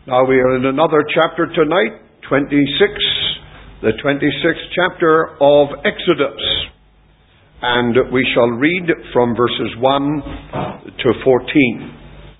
Now we are in another chapter tonight, 26, the 26th chapter of Exodus. And we shall read from verses 1 to 14.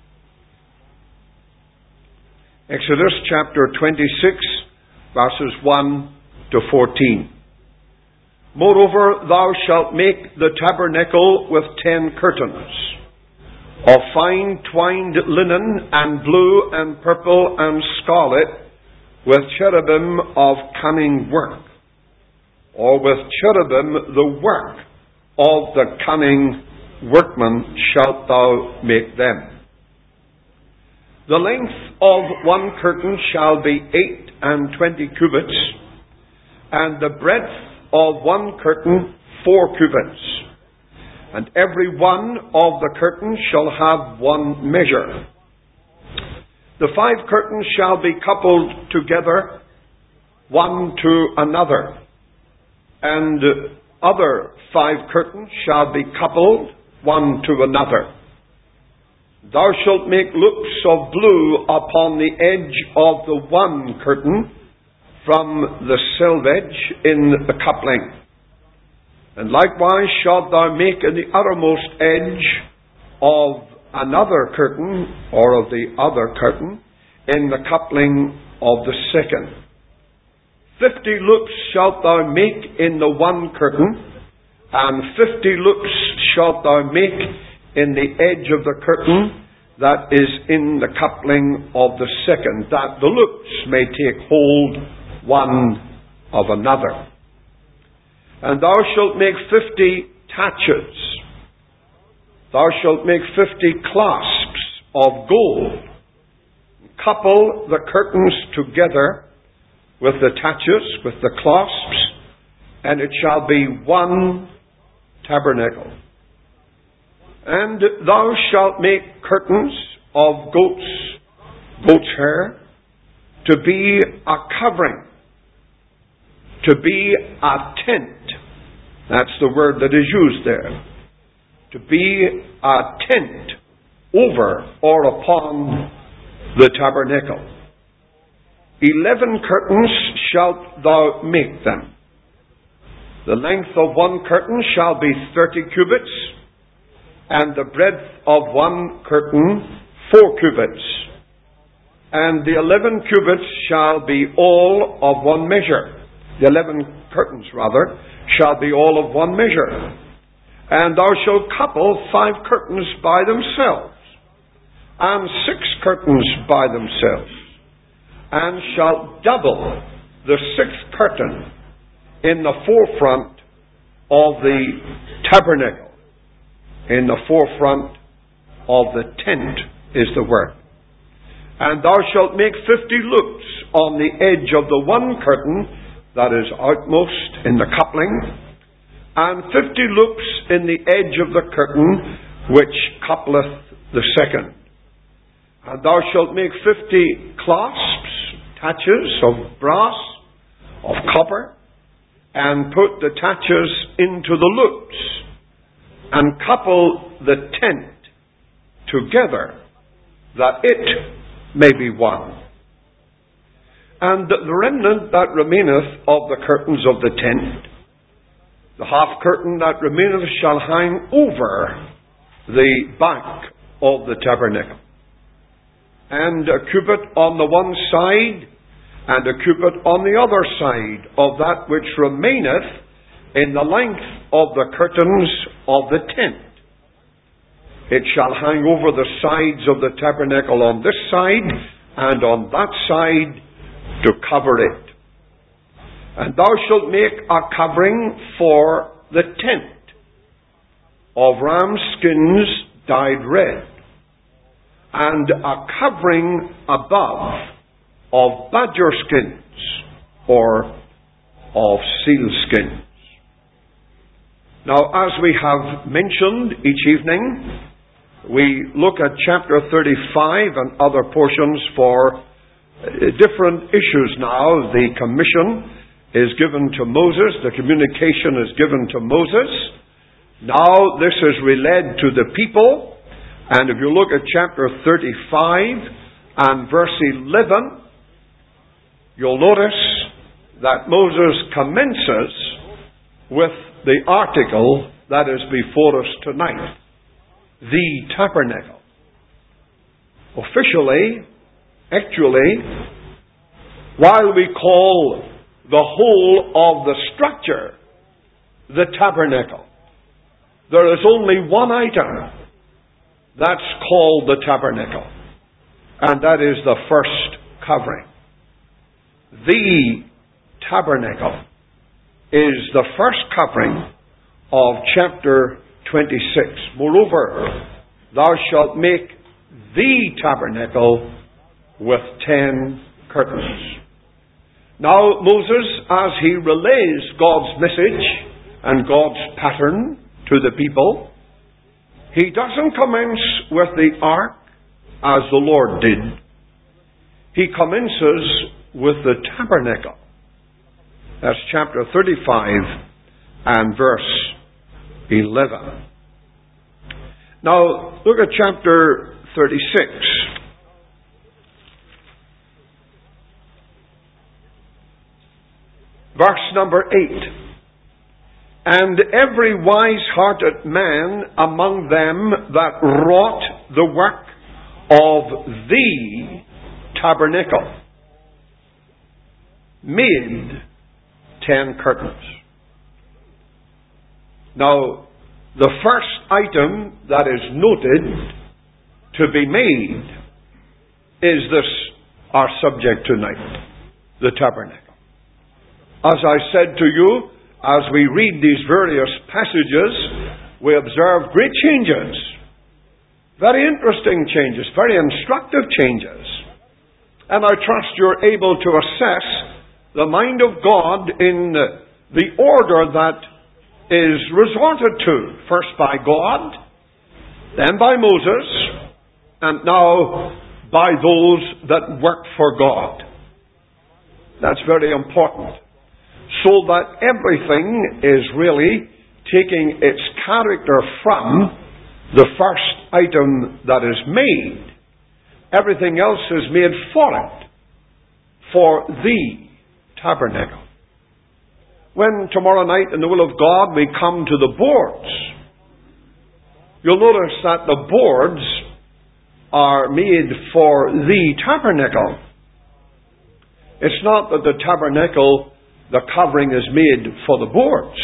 Exodus chapter 26, verses 1 to 14. Moreover, thou shalt make the tabernacle with 10 curtains, of fine twined linen, and blue, and purple, and scarlet, with cherubim of cunning work, or with cherubim the work of the cunning workman shalt thou make them. The length of one curtain shall be 28 cubits, and the breadth of one curtain 4 cubits. And every one of the curtains shall have one measure. The 5 curtains shall be coupled together, one to another, and other 5 curtains shall be coupled one to another. Thou shalt make loops of blue upon the edge of the one curtain from the selvage in the coupling. And likewise shalt thou make in the uttermost edge of another curtain, or of the other curtain, in the coupling of the second. 50 loops shalt thou make in the one curtain, and 50 loops shalt thou make in the edge of the curtain that is in the coupling of the second, that the loops may take hold one of another. And thou shalt make 50 taches. Thou shalt make 50 clasps of gold. Couple the curtains together with the taches, with the clasps, and it shall be one tabernacle. And thou shalt make curtains of goat's hair, to be a covering, to be a tent. That's the word that is used there. To be a tent over or upon the tabernacle. 11 curtains shalt thou make them. The length of one curtain shall be 30 cubits, and the breadth of one curtain 4 cubits. And the 11 cubits shall be all of one measure. The 11 curtains, rather, shall be all of one measure. And thou shalt couple 5 curtains by themselves, and 6 curtains by themselves, and shalt double the 6th curtain in the forefront of the tabernacle. In the forefront of the tent is the word. And thou shalt make 50 loops on the edge of the one curtain that is outmost in the coupling, and 50 loops in the edge of the curtain which coupleth the second. And thou shalt make 50 clasps, taches of brass, of copper, and put the taches into the loops, and couple the tent together, that it may be one. And the remnant that remaineth of the curtains of the tent, the half curtain that remaineth, shall hang over the back of the tabernacle, and a cubit on the one side, and a cubit on the other side of that which remaineth in the length of the curtains of the tent. It shall hang over the sides of the tabernacle on this side and on that side, to cover it. And thou shalt make a covering for the tent of ram skins dyed red, and a covering above of badger skins, or of seal skins. Now, as we have mentioned each evening, we look at chapter 35 and other portions for different issues now. The commission is given to Moses. The communication is given to Moses. Now this is relayed to the people. And if you look at chapter 35, and verse 11, you'll notice that Moses commences with the article that is before us tonight, the tabernacle. Officially, actually, while we call the whole of the structure the tabernacle, there is only one item that's called the tabernacle, and that is the first covering. The tabernacle is the first covering of chapter 26. Moreover, thou shalt make the tabernacle with 10 curtains. Now, Moses, as he relays God's message and God's pattern to the people, he doesn't commence with the ark as the Lord did. He commences with the tabernacle. That's chapter 35 and verse 11. Now, look at chapter 36. Verse number 8. And every wise-hearted man among them that wrought the work of the tabernacle made 10 curtains. Now, the first item that is noted to be made is this, our subject tonight, the tabernacle. As I said to you, as we read these various passages, we observe great changes. Very interesting changes, very instructive changes. And I trust you're able to assess the mind of God in the order that is resorted to. First by God, then by Moses, and now by those that work for God. That's very important. So that everything is really taking its character from the first item that is made. Everything else is made for it, for the tabernacle. When tomorrow night, in the will of God, we come to the boards, you'll notice that the boards are made for the tabernacle. It's not that the tabernacle, the covering is made for the boards.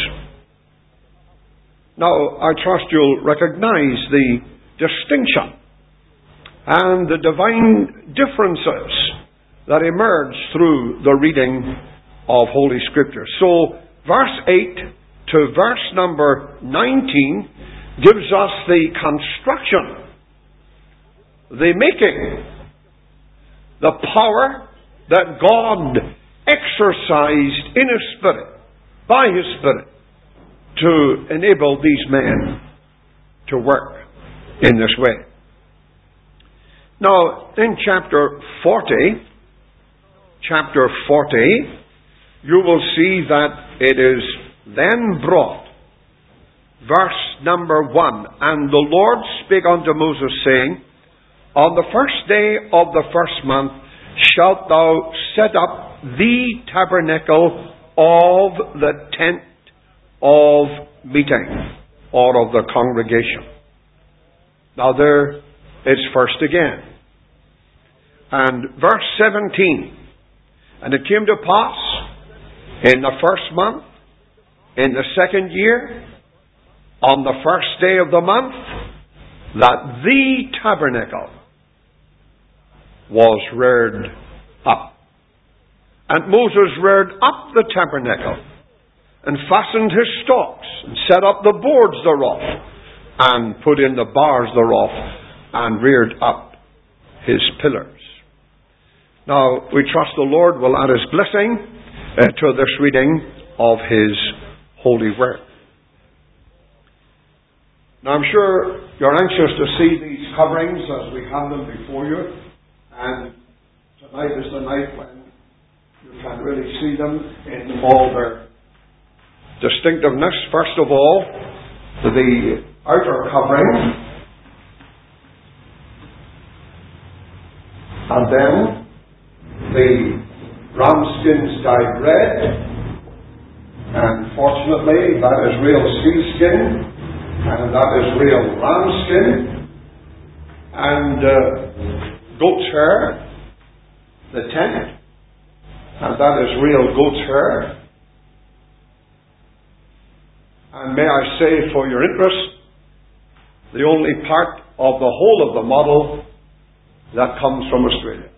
Now, I trust you'll recognize the distinction and the divine differences that emerge through the reading of Holy Scripture. So, verse 8 to verse number 19 gives us the construction, the making, the power that God exercised in His Spirit, by His Spirit, to enable these men to work in this way. Now, in chapter 40, you will see that it is then brought, verse number 1, And the Lord spake unto Moses, saying, On the first day of the first month shalt thou set up the tabernacle of the tent of meeting, or of the congregation. Now there it's first again. And verse 17, And it came to pass in the first month, in the second year, on the first day of the month, that the tabernacle was reared up. And Moses reared up the tabernacle, and fastened his stalks, and set up the boards thereof, and put in the bars thereof, and reared up his pillars. Now, we trust the Lord will add His blessing to this reading of His holy word. Now, I'm sure you're anxious to see these coverings as we have them before you, and tonight is the night when you can really see them in all their distinctiveness. First of all, the outer covering. And then the ram skins dyed red. And fortunately, that is real sealskin, and that is real ram skin, and goat's hair, the tent, and that is real goat's hair. And may I say, for your interest, the only part of the whole of the model that comes from Australia.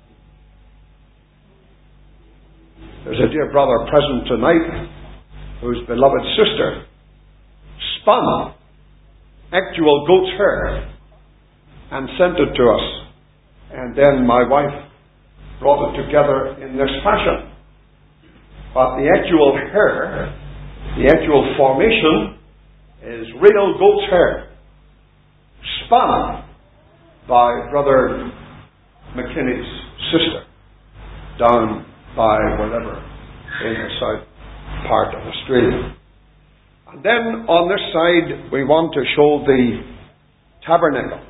There's a dear brother present tonight whose beloved sister spun actual goat's hair and sent it to us. And then my wife brought it together in this fashion. But the actual hair, the actual formation, is real goat's hair, spun by Brother McKinney's sister down by wherever in the south part of Australia. And then on this side we want to show the tabernacle.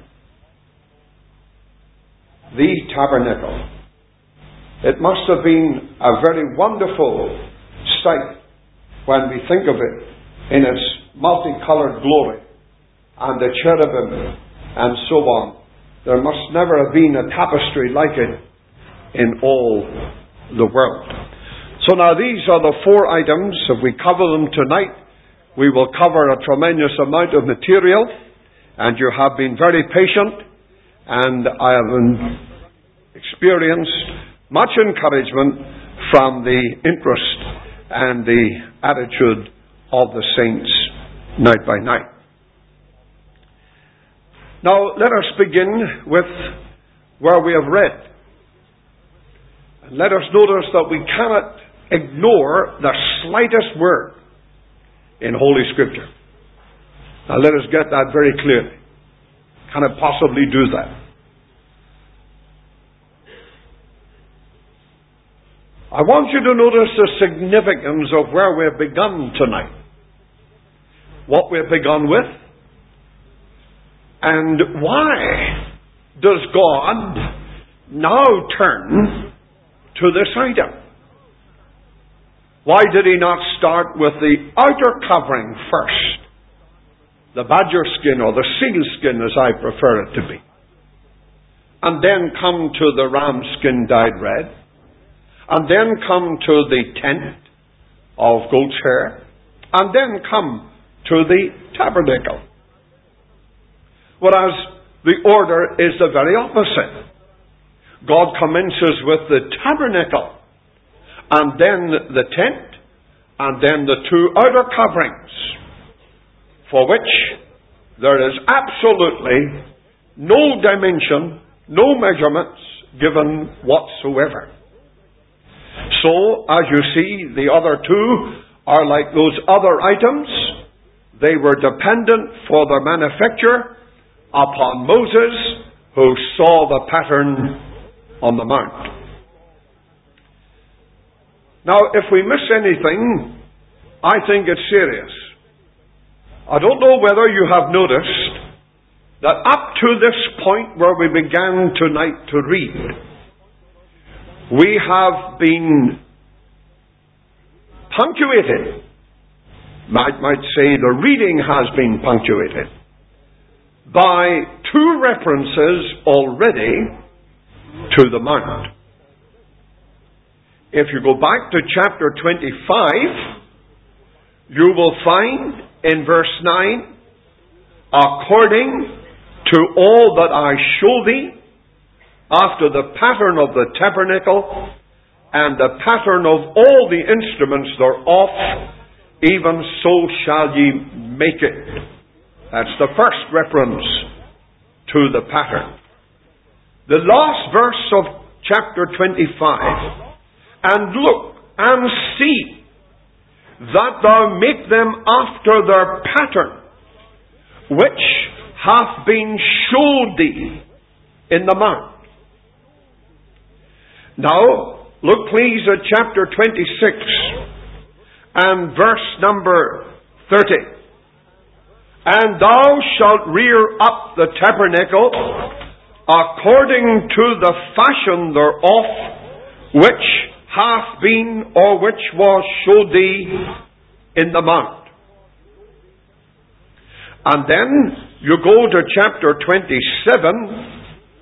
The tabernacle. It must have been a very wonderful sight when we think of it in its multicolored glory and the cherubim and so on. There must never have been a tapestry like it in all the world. So now these are the four items. If we cover them tonight, we will cover a tremendous amount of material, and you have been very patient, and I have experienced much encouragement from the interest and the attitude of the saints night by night. Now let us begin with where we have read. And let us notice that we cannot ignore the slightest word in Holy Scripture. Now let us get that very clearly. Can it possibly do that? I want you to notice the significance of where we've begun tonight. What we've begun with. And why does God now turn to this item? Why did He not start with the outer covering first? The badger skin or the seal skin, as I prefer it to be. And then come to the ram skin dyed red. And then come to the tent of goat's hair. And then come to the tabernacle. Whereas the order is the very opposite. God commences with the tabernacle, and then the tent, and then the two outer coverings, for which there is absolutely no dimension, no measurements given whatsoever. So, as you see, the other two are like those other items. They were dependent for their manufacture upon Moses, who saw the pattern on the mount. Now, if we miss anything, I think it's serious. I don't know whether you have noticed that up to this point where we began tonight to read, we have been punctuated. Might say the reading has been punctuated by two references already to the mount. If you go back to chapter 25, you will find in verse 9, according to all that I show thee, after the pattern of the tabernacle, and the pattern of all the instruments thereof, even so shall ye make it. That's the first reference to the pattern. The last verse of chapter 25, and look and see that thou make them after their pattern, which hath been showed thee in the mount. Now, look please at chapter 26 and verse number 30. And thou shalt rear up the tabernacle according to the fashion thereof, which hath been or which was showed thee in the mount. And then you go to chapter 27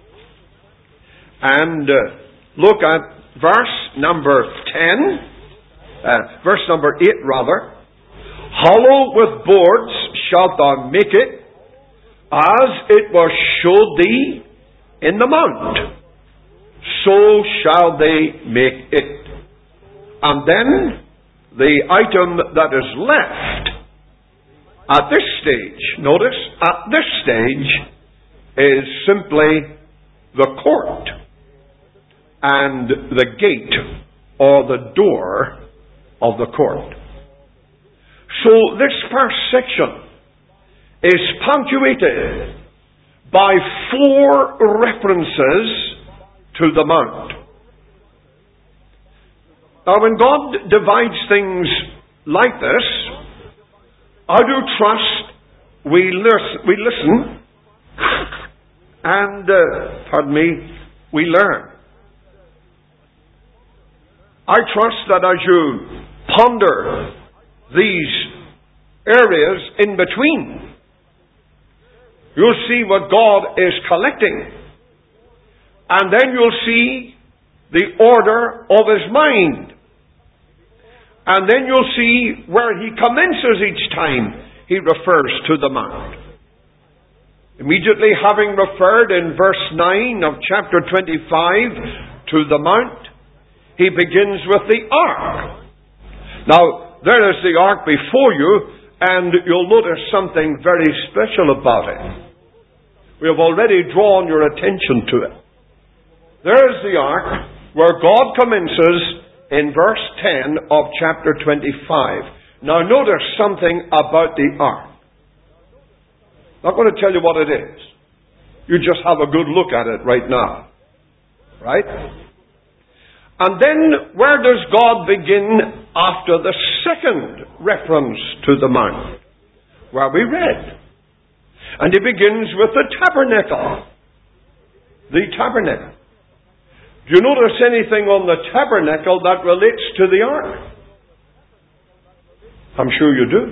and look at verse number 10, verse number 8 rather. Hollow with boards shalt thou make it, as it was showed thee in the mount, so shall they make it. And then the item that is left at this stage, notice, at this stage is simply the court and the gate or the door of the court. So this first section is punctuated by 4 references to the mount. Now when God divides things like this, I do trust we listen and, we learn. I trust that as you ponder these areas in between, you'll see what God is collecting. And then you'll see the order of His mind. And then you'll see where He commences each time He refers to the mount. Immediately having referred in verse 9 of chapter 25 to the mount, He begins with the ark. Now, there is the ark before you, and you'll notice something very special about it. We have already drawn your attention to it. There is the ark where God commences in verse 10 of chapter 25. Now notice something about the ark. I'm not going to tell you what it is. You just have a good look at it right now. Right? And then where does God begin after the second reference to the mount? Where we read. And He begins with the tabernacle. The tabernacle. Do you notice anything on the tabernacle that relates to the ark? I'm sure you do.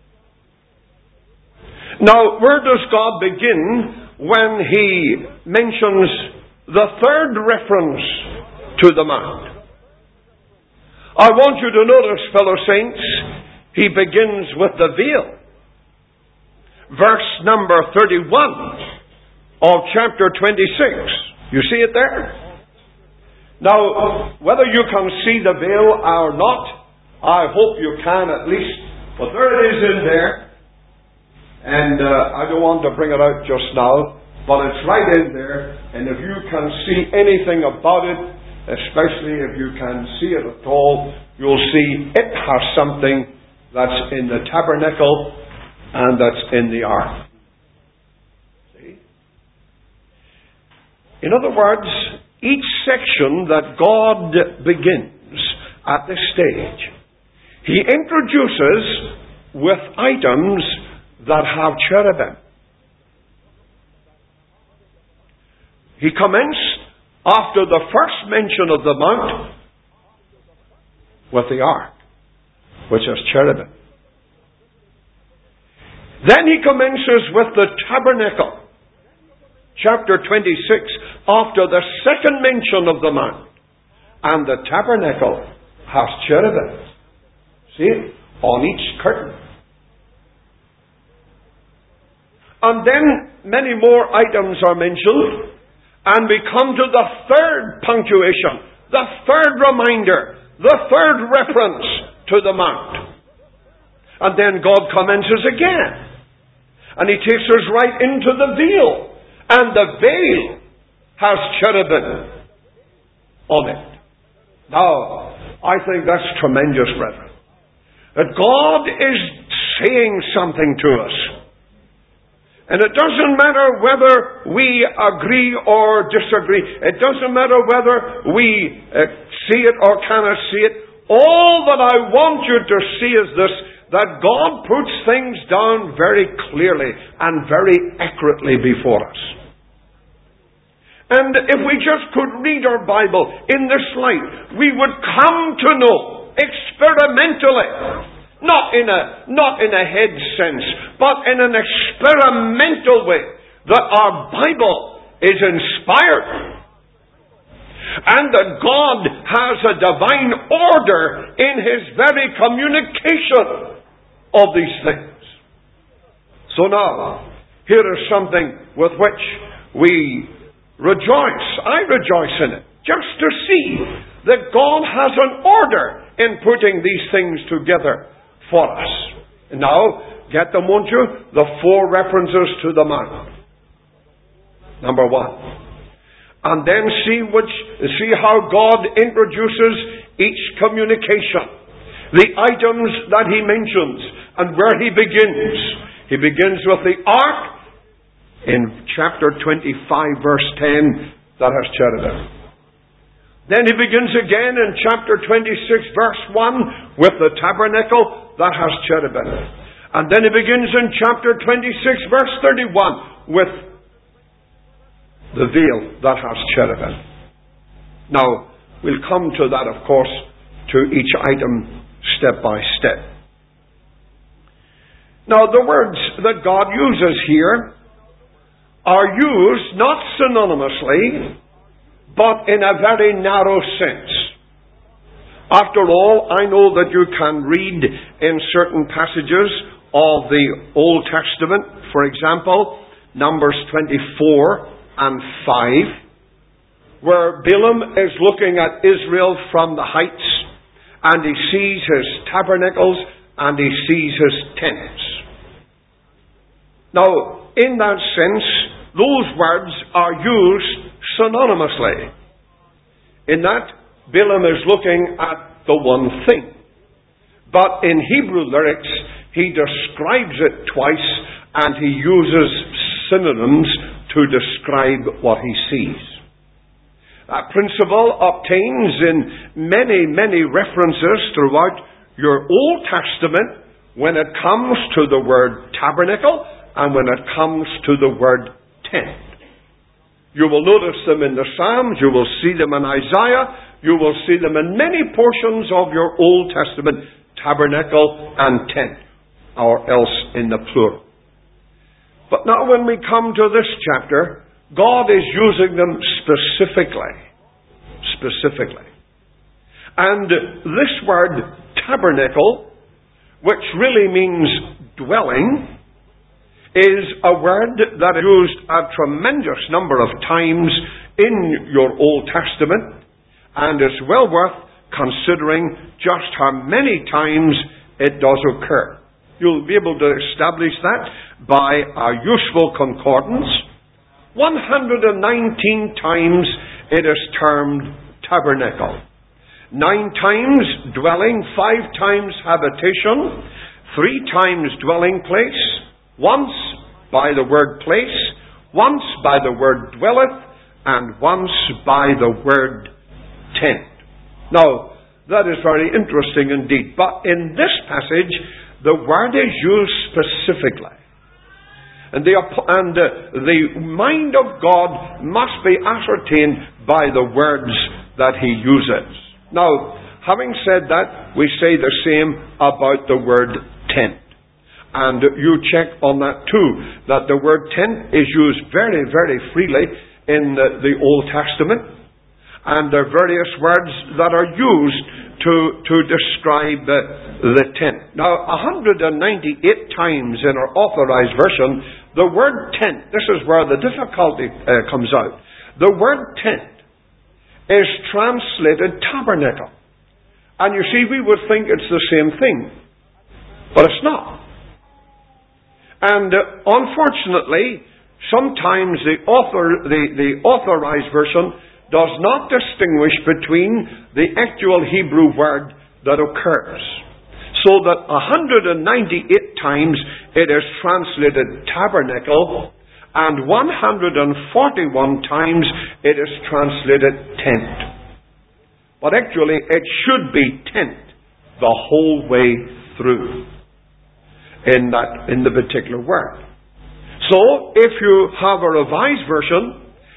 Now, where does God begin when He mentions the third reference to the mount? I want you to notice, fellow saints, He begins with the veil. Verse number 31 of chapter 26. You see it there? Now, whether you can see the veil or not, I hope you can at least. But there it is in there. And I don't want to bring it out just now, but it's right in there. And if you can see anything about it, especially if you can see it at all, you'll see it has something that's in the tabernacle and that's in the ark. See? In other words, each section that God begins at this stage, He introduces with items that have cherubim. He commenced after the first mention of the mount with the ark, which has cherubim. Then He commences with the tabernacle. Chapter 26, after the second mention of the mount. And the tabernacle has cherubim. See it? On each curtain. And then many more items are mentioned. And we come to the third punctuation. The third reminder. The third reference to the mount. And then God commences again. And He takes us right into the veil. And the veil has cherubim on it. Now, I think that's tremendous, brethren. That God is saying something to us. And it doesn't matter whether we agree or disagree. It doesn't matter whether we see it or cannot see it. All that I want you to see is this, that God puts things down very clearly and very accurately before us. And if we just could read our Bible in this light, we would come to know experimentally, not in a head sense, but in an experimental way, that our Bible is inspired and that God has a divine order in His very communication of these things. So now, here is something with which we rejoice. I rejoice in it, just to see that God has an order in putting these things together for us. Now, get them, won't you? The 4 references to the Mount. Number 1. And then see how God introduces each communication. The items that He mentions and where He begins. He begins with the ark in chapter 25 verse 10 that has cherubim. Then He begins again in chapter 26 verse 1 with the tabernacle that has cherubim. And then He begins in chapter 26 verse 31 with the veil that has cherubim. Now, we'll come to that, of course, to each item step by step. Now, the words that God uses here are used not synonymously, but in a very narrow sense. After all, I know that you can read in certain passages of the Old Testament, for example, Numbers 24 and 5, where Balaam is looking at Israel from the heights, and he sees his tabernacles and he sees his tents. Now, in that sense, those words are used synonymously, in that Balaam is looking at the one thing. But in Hebrew lyrics, he describes it twice, and he uses synonyms to describe what he sees. That principle obtains in many, many references throughout your Old Testament when it comes to the word tabernacle and when it comes to the word tent. You will notice them in the Psalms, you will see them in Isaiah, you will see them in many portions of your Old Testament, tabernacle and tent, or else in the plural. But now when we come to this chapter, God is using them specifically. And this word tabernacle, which really means dwelling, is a word that is used a tremendous number of times in your Old Testament, and it's well worth considering just how many times it does occur. You'll be able to establish that by a useful concordance. 119 times it is termed tabernacle. 9 times dwelling, 5 times habitation, 3 times dwelling place, once by the word place, once by the word dwelleth, and once by the word tent. Now, that is very interesting indeed. But in this passage, the word is used specifically. And the mind of God must be ascertained by the words that He uses. Now, having said that, we say the same about the word tent. And you check on that too, that the word tent is used very, very freely in the Old Testament. And there are various words that are used to describe the tent. Now, 198 times in our Authorized Version, the word tent, this is where the difficulty comes out. The word tent is translated tabernacle. And you see, we would think it's the same thing. But it's not. And unfortunately, sometimes the Authorized Version does not distinguish between the actual Hebrew word that occurs. So that 198 times it is translated tabernacle, and 141 times it is translated tent. But actually it should be tent the whole way through in the particular word. So if you have a Revised Version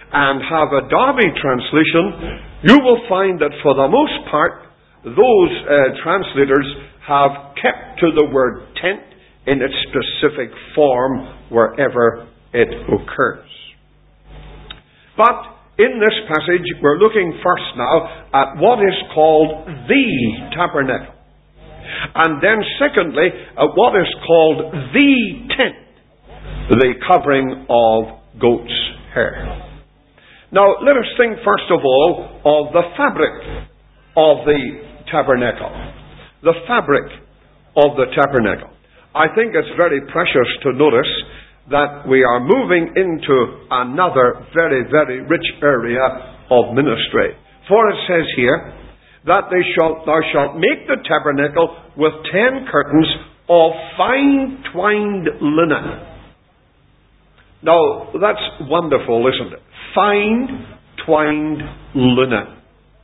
and have a Darby translation, you will find that for the most part, those translators have kept to the word tent in its specific form wherever it occurs. But in this passage, we're looking first now at what is called the tabernacle. And then secondly, at what is called the tent, the covering of goat's hair. Now, let us think first of all of the fabric of the tabernacle. The fabric of the tabernacle. I think it's very precious to notice that we are moving into another very, very rich area of ministry. For it says here that thou shalt make the tabernacle with 10 curtains of fine twined linen. Now, that's wonderful, isn't it? Fine twined linen.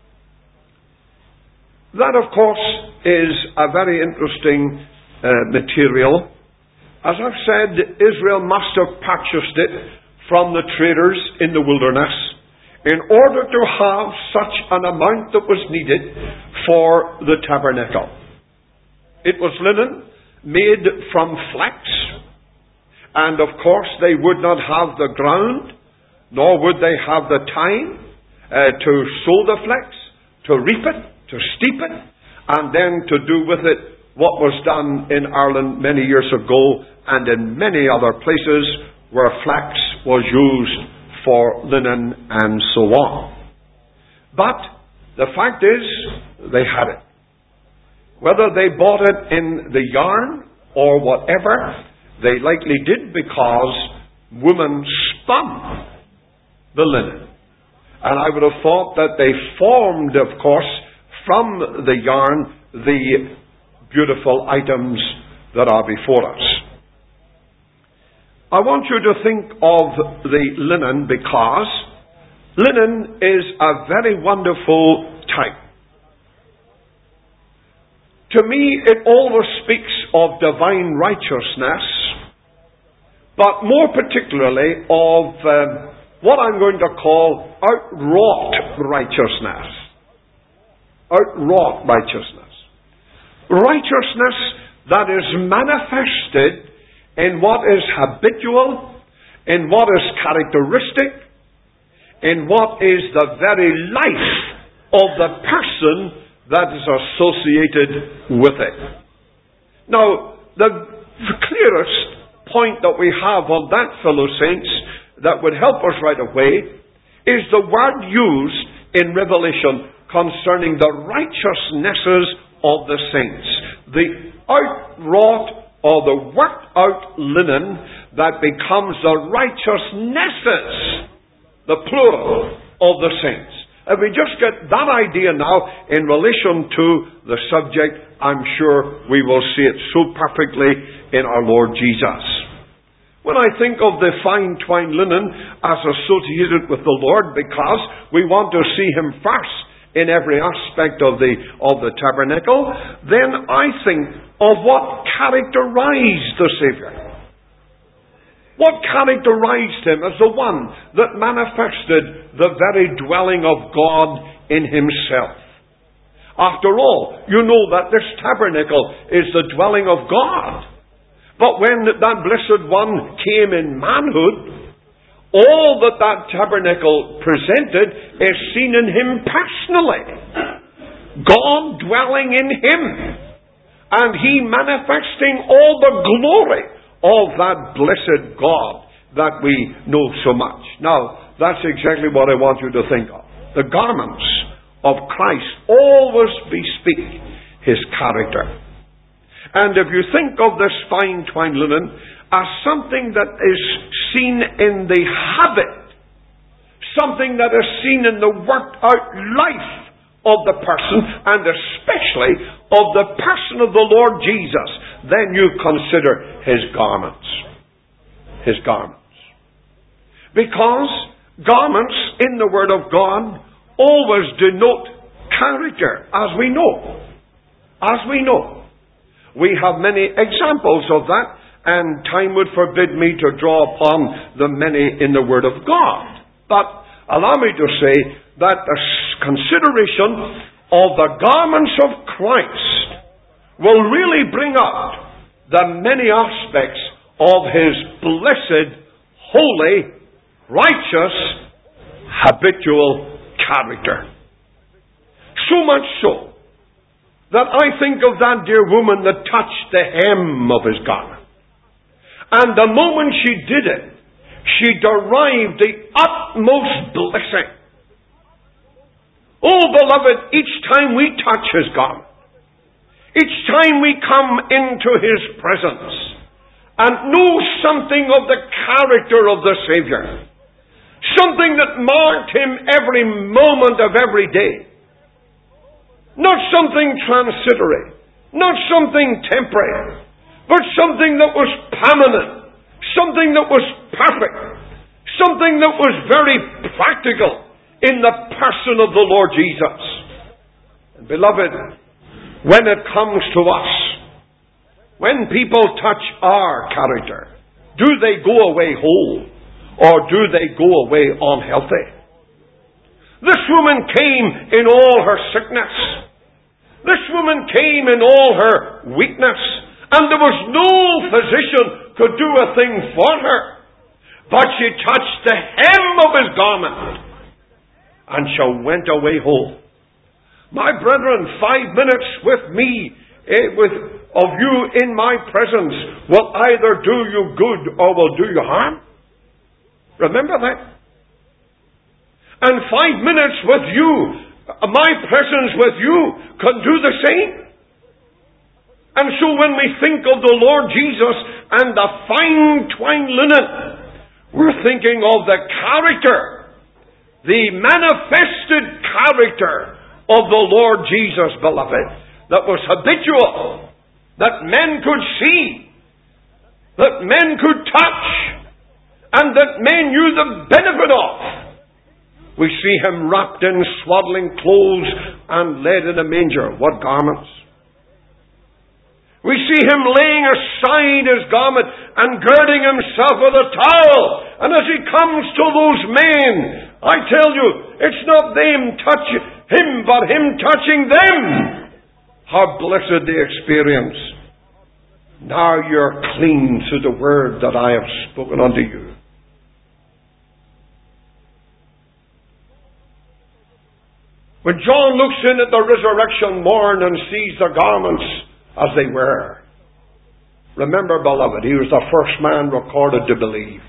That, of course, is a very interesting material. As I've said, Israel must have purchased it from the traders in the wilderness in order to have such an amount that was needed for the tabernacle. It was linen made from flax, and of course they would not have the ground, nor would they have the time to sow the flax, to reap it, to steep it, and then to do with it what was done in Ireland many years ago and in many other places where flax was used for linen and so on. But the fact is, they had it. Whether they bought it in the yarn or whatever, they likely did because women spun the linen. And I would have thought that they formed, of course, from the yarn, the beautiful items that are before us. I want you to think of the linen because linen is a very wonderful type. To me, it always speaks of divine righteousness, but more particularly of what I'm going to call outwrought righteousness. Outwrought righteousness. Righteousness that is manifested in what is habitual, in what is characteristic, in what is the very life of the person that is associated with it. Now, the clearest point that we have on that, fellow saints, that would help us right away, is the word used in Revelation concerning the righteousnesses of the saints. The outwrought or the worked out linen that becomes the righteousnesses, the plural, of the saints. If we just get that idea now in relation to the subject, I'm sure we will see it so perfectly in our Lord Jesus. When I think of the fine twined linen as associated with the Lord, because we want to see Him first in every aspect of the tabernacle, then I think of what characterized the Savior. What characterized Him as the one that manifested the very dwelling of God in Himself. After all, you know that this tabernacle is the dwelling of God. But when that blessed one came in manhood, all that tabernacle presented is seen in Him personally. God dwelling in Him. And He manifesting all the glory of that blessed God that we know so much. Now, that's exactly what I want you to think of. The garments of Christ always bespeak His character. And if you think of this fine twined linen as something that is seen in the habit, something that is seen in the worked out life of the person, and especially of the person of the Lord Jesus, then you consider His garments. His garments. Because garments in the Word of God always denote character, as we know. As we know. We have many examples of that, and time would forbid me to draw upon the many in the Word of God. But allow me to say that the consideration of the garments of Christ will really bring out the many aspects of His blessed, holy, righteous, habitual character. So much so that I think of that dear woman that touched the hem of His garment. And the moment she did it, she derived the utmost blessing. Oh, beloved, each time we touch His garment, each time we come into His presence and know something of the character of the Savior, something that marked Him every moment of every day, not something transitory, not something temporary, but something that was permanent, something that was perfect, something that was very practical in the person of the Lord Jesus. And beloved, when it comes to us, when people touch our character, do they go away whole or do they go away unhealthy? This woman came in all her sickness. This woman came in all her weakness. And there was no physician could do a thing for her. But she touched the hem of His garment. And she went away whole. My brethren, 5 minutes with me, of you in my presence, will either do you good or will do you harm. Remember that. And 5 minutes with you, my presence with you, can do the same. And so when we think of the Lord Jesus and the fine twined linen, we're thinking of the character, the manifested character of the Lord Jesus, beloved, that was habitual, that men could see, that men could touch, and that men knew the benefit of. We see Him wrapped in swaddling clothes and led in a manger. What garments! We see Him laying aside His garment and girding Himself with a towel. And as He comes to those men, I tell you, it's not them touching Him, but Him touching them. How blessed the experience. Now you're clean through the word that I have spoken unto you. When John looks in at the resurrection morn and sees the garments as they were, remember, beloved, he was the first man recorded to believe.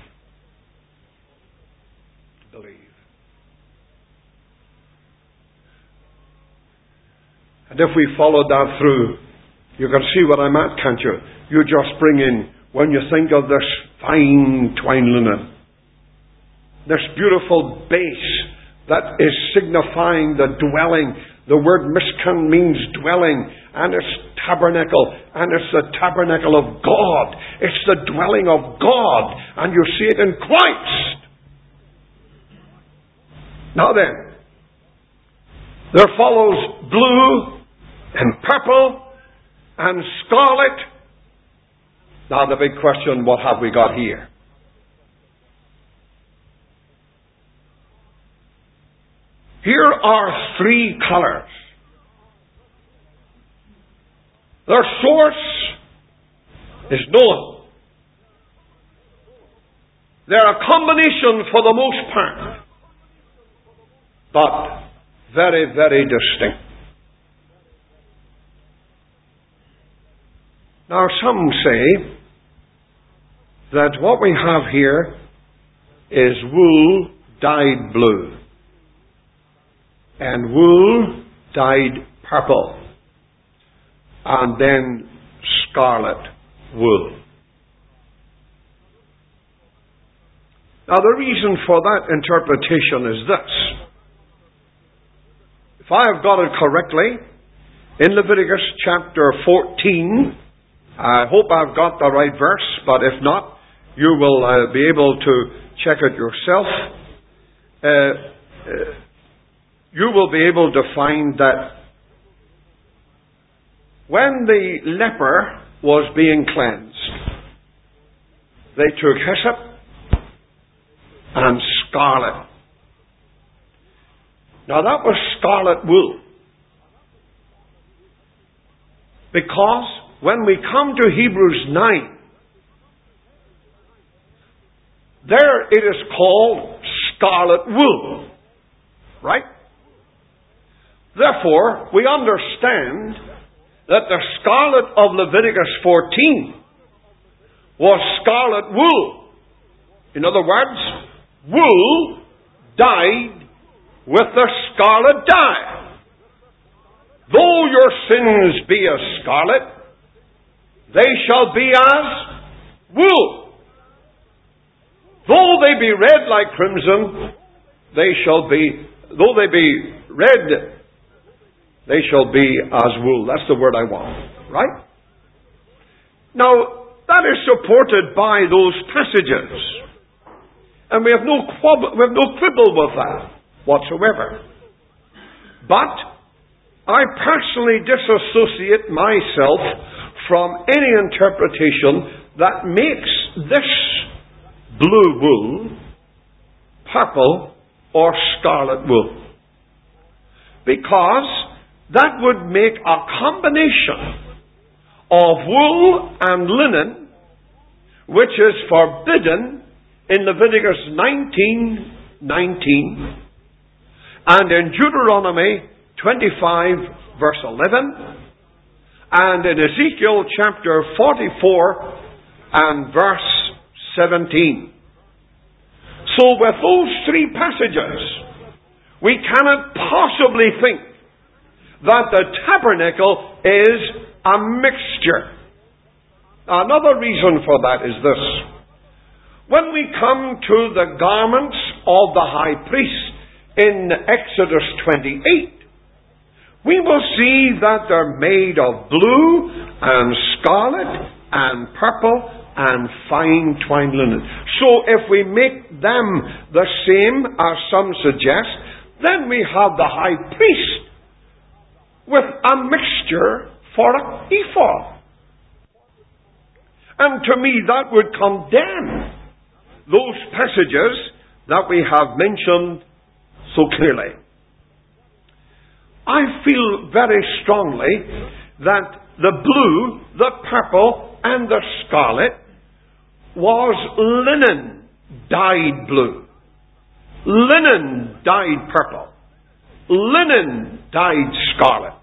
And if we followed that through, you can see what I'm at, can't you? You just bring in, when you think of this fine twine linen, this beautiful base that is signifying the dwelling. The word mishkan means dwelling, and it's tabernacle, and it's the tabernacle of God. It's the dwelling of God, and you see it in Christ. Now then, there follows blue and purple and scarlet. Now the big question, what have we got here? Here are 3 colors. Their source is known. They're a combination for the most part, but very, very distinct. Now some say that what we have here is wool dyed blue and wool dyed purple and then scarlet wool. Now the reason for that interpretation is this. If I have got it correctly, in Leviticus chapter 14, I hope I've got the right verse, but if not, you will be able to check it yourself. You will be able to find that when the leper was being cleansed, they took hyssop and scarlet Now that was scarlet wool. Because when we come to Hebrews 9, there it is called scarlet wool. Right? Therefore, we understand that the scarlet of Leviticus 14 was scarlet wool. In other words, wool dyed with the scarlet dye. Though your sins be as scarlet, they shall be as wool. Though they be red like crimson, though they be red, they shall be as wool. That's the word I want. Right? Now, that is supported by those passages. And we have no quibble with that whatsoever. But I personally disassociate myself from any interpretation that makes this blue wool purple or scarlet wool. Because that would make a combination of wool and linen, which is forbidden in Leviticus 19:19 and in Deuteronomy 25 verse 11 and in Ezekiel chapter 44 and verse 17. So with those three passages, we cannot possibly think that the tabernacle is a mixture. Another reason for that is this. When we come to the garments of the high priest in Exodus 28, we will see that they're made of blue and scarlet and purple and fine twined linen. So if we make them the same as some suggest, then we have the high priest with a mixture for an ephod. And to me that would condemn those passages that we have mentioned so clearly. I feel very strongly that the blue, the purple, and the scarlet was linen dyed blue, linen dyed purple, linen dyed scarlet.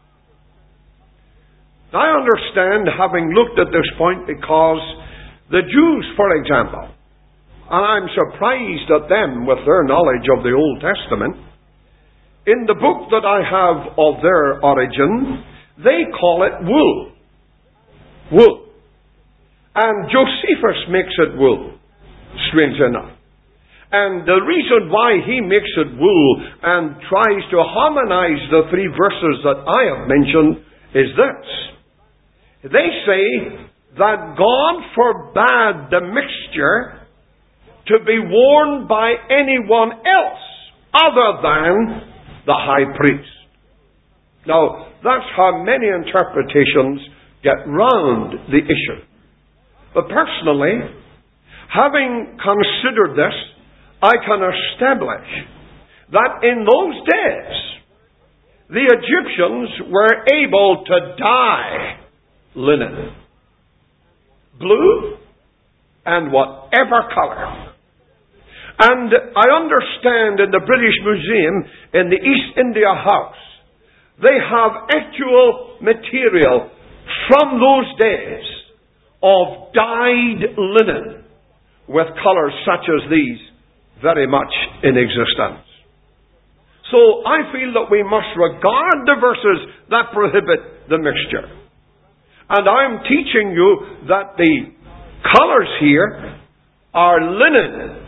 I understand, having looked at this point, because the Jews, for example, and I'm surprised at them with their knowledge of the Old Testament, in the book that I have of their origin, they call it wool. Wool. And Josephus makes it wool, strange enough. And the reason why he makes it wool and tries to harmonize the three verses that I have mentioned is this. They say that God forbade the mixture to be worn by anyone else other than the high priest. Now, that's how many interpretations get round the issue. But personally, having considered this, I can establish that in those days, the Egyptians were able to dye linen blue and whatever color. And I understand in the British Museum in the East India House, they have actual material from those days of dyed linen with colours such as these very much in existence. So I feel that we must regard the verses that prohibit the mixture. And I'm teaching you that the colours here are linen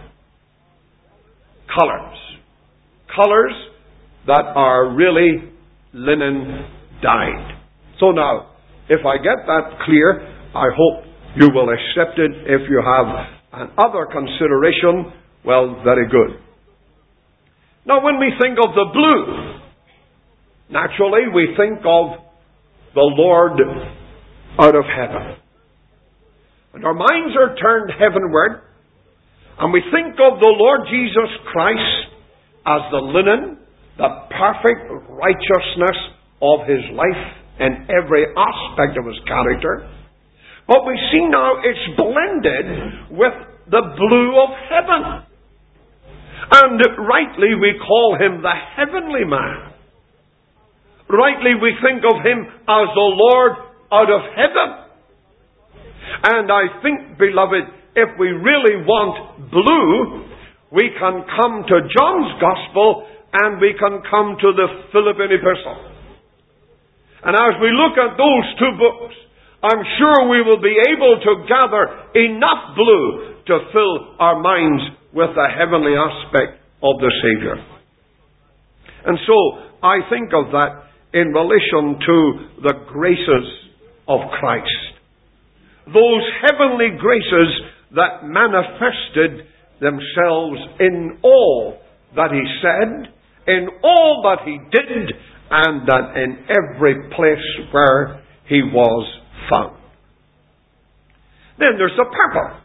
colours. Colours that are really linen dyed. So now, if I get that clear, I hope you will accept it. If you have another consideration, well, very good. Now, when we think of the blue, naturally we think of the Lord out of heaven. And our minds are turned heavenward, and we think of the Lord Jesus Christ as the linen, the perfect righteousness of his life in every aspect of his character. But we see now it's blended with the blue of heaven. And rightly we call him the heavenly man. Rightly we think of him as the Lord out of heaven. And I think, beloved, if we really want blue, we can come to John's Gospel and we can come to the Philippian Epistle. And as we look at those two books, I'm sure we will be able to gather enough blue to fill our minds with the heavenly aspect of the Savior. And so, I think of that in relation to the graces of Christ. Those heavenly graces that manifested themselves in all that he said, in all that he did, and that in every place where he was found. Then there's the purple.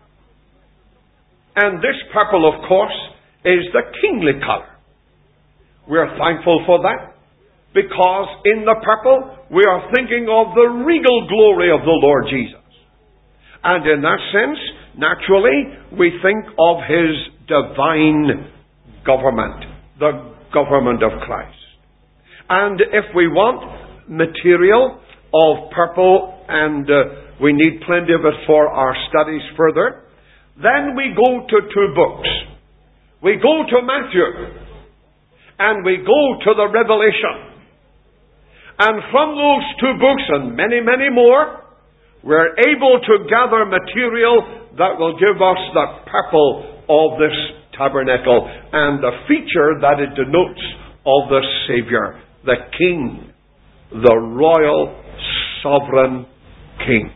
And this purple, of course, is the kingly colour. We're thankful for that, because in the purple we are thinking of the regal glory of the Lord Jesus. And in that sense, naturally, we think of his divine government, the government of Christ. And if we want material of purple, and we need plenty of it for our studies further, then we go to two books. We go to Matthew, and we go to the Revelation. And from those two books, and many, many more, we're able to gather material that will give us the purple of this tabernacle and the feature that it denotes of the Savior, the King, the royal, sovereign King.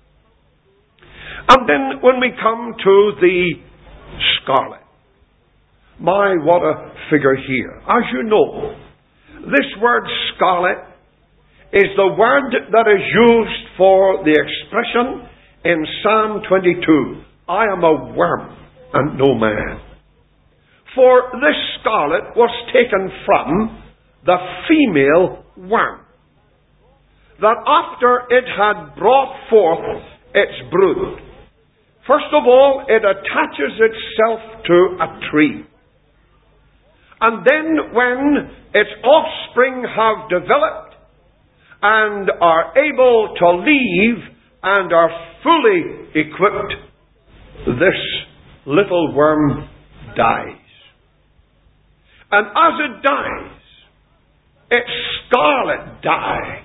And then when we come to the scarlet, my, what a figure here. As you know, this word scarlet is the word that is used for the expression in Psalm 22, I am a worm and no man. For this scarlet was taken from the female worm, that after it had brought forth its brood, first of all, it attaches itself to a tree. And then when its offspring have developed and are able to leave and are fully equipped, this little worm dies. And as it dies, its scarlet dye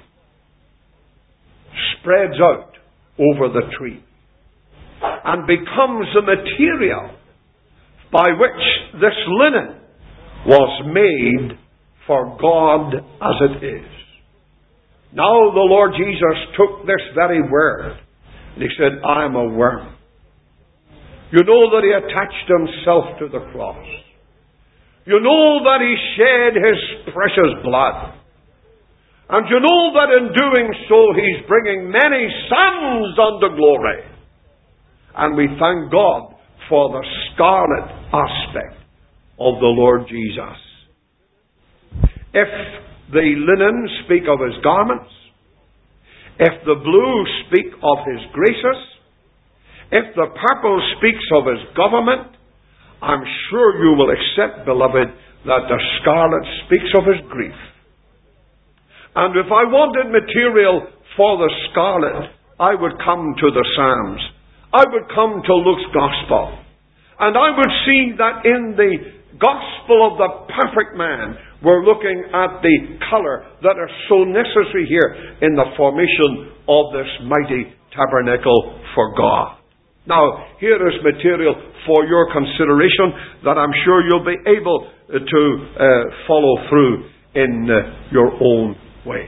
spreads out over the tree and becomes the material by which this linen was made for God as it is. Now the Lord Jesus took this very word and he said, I am a worm. You know that he attached himself to the cross. You know that he shed his precious blood. And you know that in doing so he's bringing many sons unto glory. And we thank God for the scarlet aspect of the Lord Jesus. If the linen speak of his garments, if the blue speak of his graces, if the purple speaks of his government, I'm sure you will accept, beloved, that the scarlet speaks of his grief. And if I wanted material for the scarlet, I would come to the Psalms. I would come to Luke's Gospel. And I would see that in the Gospel of the perfect man, we're looking at the colour that is so necessary here in the formation of this mighty tabernacle for God. Now, here is material for your consideration that I'm sure you'll be able to follow through in your own way.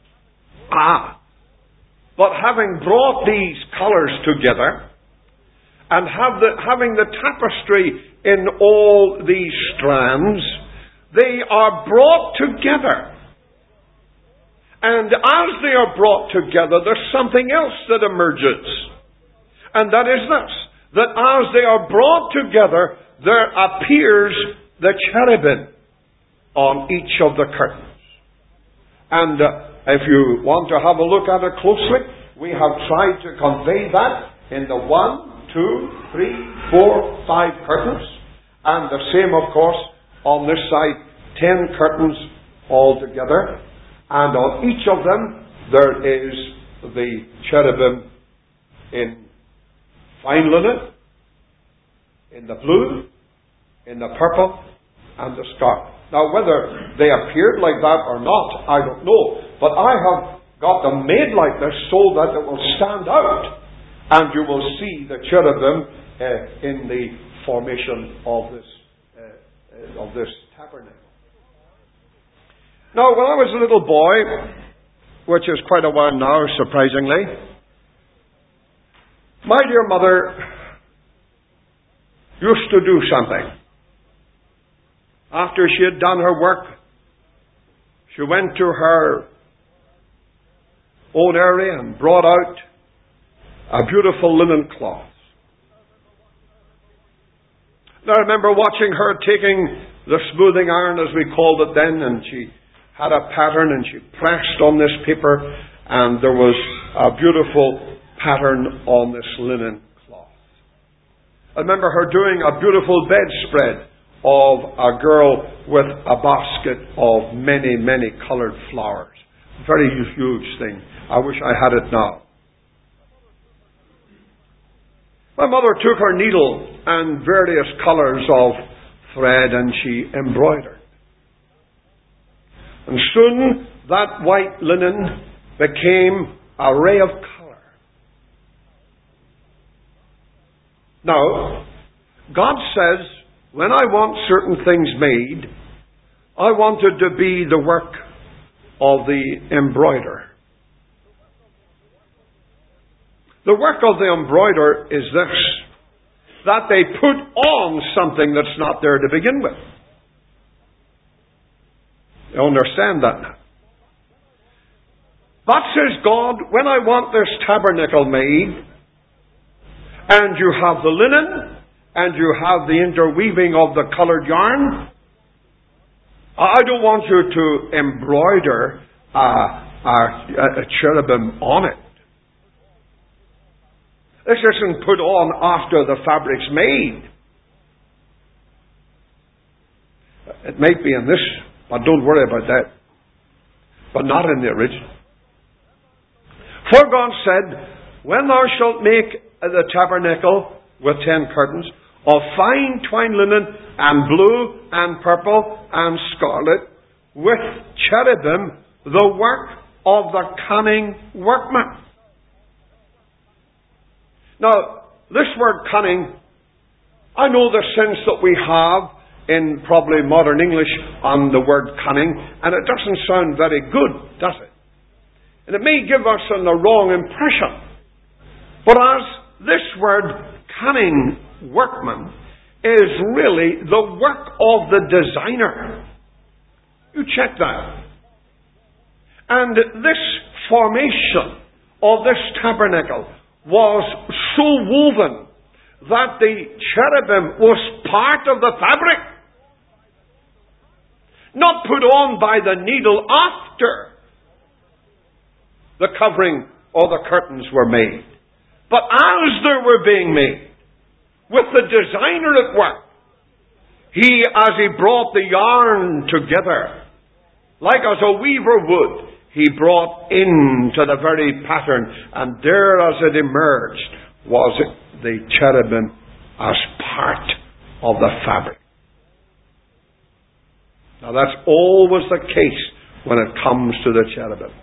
But having brought these colours together, and having the tapestry in all these strands, they are brought together. And as they are brought together, there's something else that emerges. And that is this, that as they are brought together, there appears the cherubim. on each of the curtains. And if you want to have a look at it closely, we have tried to convey that in the 1, 2, 3, 4, 5 curtains. And the same, of course, on this side, 10 curtains altogether. And on each of them, there is the cherubim in fine linen, in the blue, in the purple, and the scarlet. Now, whether they appeared like that or not, I don't know. But I have got them made like this so that it will stand out, and you will see the cherubim in the formation of this tabernacle. Now, when I was a little boy, which is quite a while now, surprisingly, my dear mother used to do something. After she had done her work, she went to her own area and brought out a beautiful linen cloth. Now I remember watching her taking the smoothing iron, as we called it then, and she had a pattern and she pressed on this paper, and there was a beautiful pattern on this linen cloth. I remember her doing a beautiful bedspread of a girl with a basket of many, many coloured flowers. Very huge thing. I wish I had it now. My mother took her needle and various colours of thread and she embroidered. And soon that white linen became a ray of colour. Now, God says, when I want certain things made, I want it to be the work of the embroiderer. The work of the embroiderer is this, that they put on something that's not there to begin with. You understand that now? That says God, when I want this tabernacle made, and you have the linen, and you have the interweaving of the coloured yarn, I don't want you to embroider a cherubim on it. This isn't put on after the fabric's made. It might be in this, but don't worry about that. But not in the original. For God said, when thou shalt make the tabernacle with 10 curtains, of fine twined linen, and blue, and purple, and scarlet, with cherubim, the work of the cunning workman. Now, this word cunning, I know the sense that we have in probably modern English on the word cunning, and it doesn't sound very good, does it? And it may give us the wrong impression. But as this word cunning workman is really the work of the designer. You check that. And this formation of this tabernacle was so woven that the cherubim was part of the fabric, not put on by the needle after the covering or the curtains were made, but as they were being made, with the designer at work. He, as he brought the yarn together, like as a weaver would, he brought into the very pattern, and there as it emerged was the cherubim as part of the fabric. Now that's always the case when it comes to the cherubim.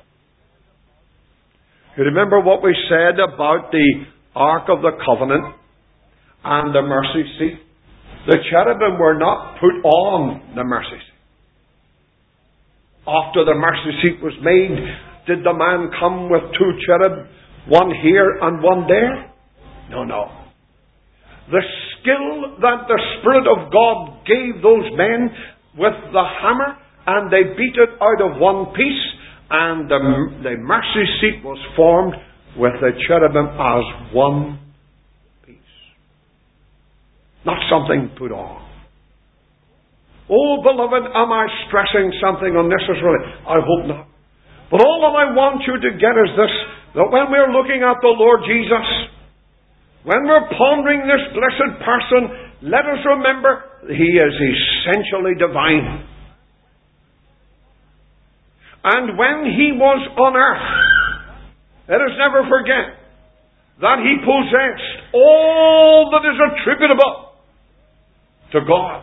You remember what we said about the Ark of the Covenant and the mercy seat? The cherubim were not put on the mercy seat. After the mercy seat was made, did the man come with 2 cherub, one here and one there? No. The skill that the Spirit of God gave those men with the hammer, and they beat it out of one piece, and the mercy seat was formed with the cherubim as one piece. Not something put on. Oh, beloved, am I stressing something unnecessarily? I hope not. But all that I want you to get is this, that when we're looking at the Lord Jesus, when we're pondering this blessed person, let us remember He is essentially divine. And when He was on earth, let us never forget that He possessed all that is attributable to God.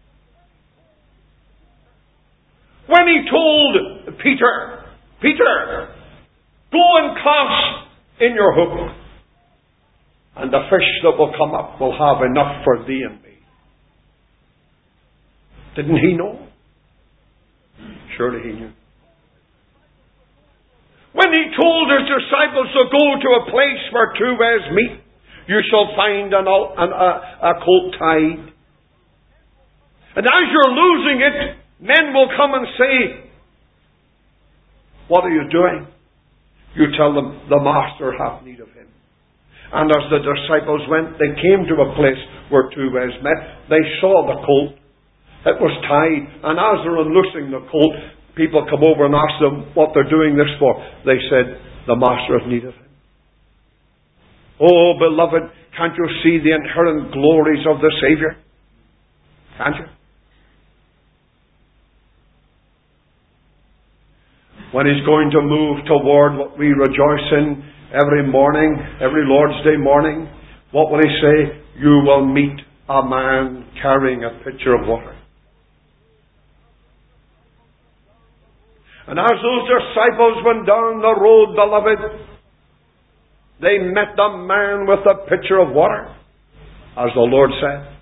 When He told Peter, Peter, go and cast in your hook, and the fish that will come up will have enough for thee and me. Didn't He know? Surely He knew. When He told His disciples to go to a place where two ways meet, you shall find a colt tied. And as you're losing it, men will come and say, what are you doing? You tell them, the Master hath need of him. And as the disciples went, they came to a place where two ways met. They saw the colt. It was tied. And as they're unloosing the colt, people come over and ask them what they're doing this for. They said, the Master hath need of him. Oh, beloved, can't you see the inherent glories of the Saviour? Can't you? When He's going to move toward what we rejoice in every morning, every Lord's Day morning, what will He say? You will meet a man carrying a pitcher of water. And as those disciples went down the road, beloved, they met the man with the pitcher of water, as the Lord said.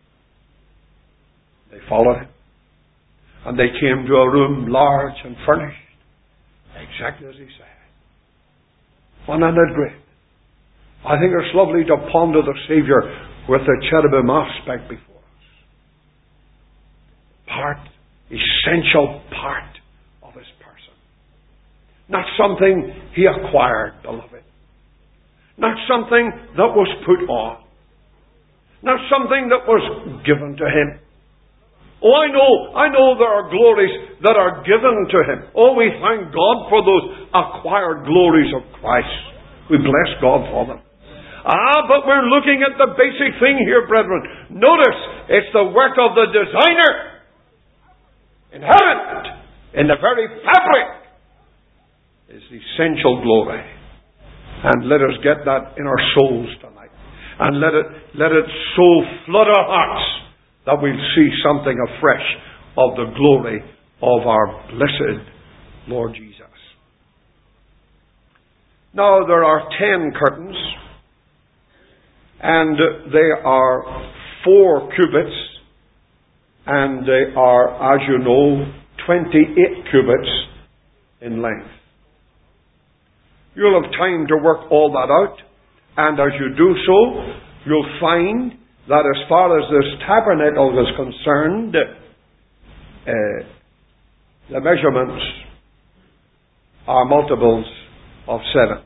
They followed Him. And they came to a room large and furnished, exactly as He said. Wasn't that great? I think it's lovely to ponder the Saviour with the cherubim aspect before us. Essential part of His person. Not something He acquired, beloved. Not something that was put on. Not something that was given to Him. Oh, I know there are glories that are given to Him. Oh, we thank God for those acquired glories of Christ. We bless God for them. But we're looking at the basic thing here, brethren. Notice, it's the work of the designer. Inherent in the very fabric is the essential glory. And let us get that in our souls tonight. And let it so flood our hearts that we'll see something afresh of the glory of our blessed Lord Jesus. Now there are 10 curtains, and they are 4 cubits, and they are, as you know, 28 cubits in length. You'll have time to work all that out, and as you do so, you'll find that as far as this tabernacle is concerned, the measurements are multiples of 7.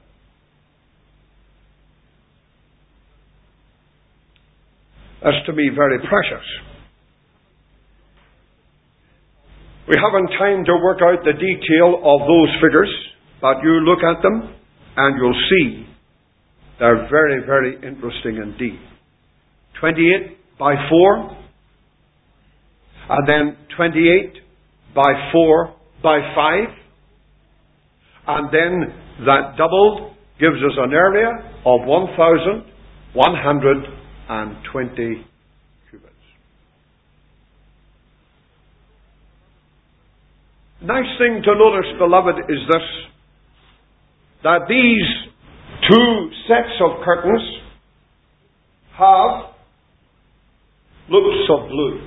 That's to me very precious. We haven't time to work out the detail of those figures, but you look at them and you'll see they're very, very interesting indeed. 28 by 4, and then 28 by 4 by 5, and then that doubled gives us an area of 1,120 cubits. Nice thing to notice, beloved, is this, that these 2 sets of curtains have loops of blue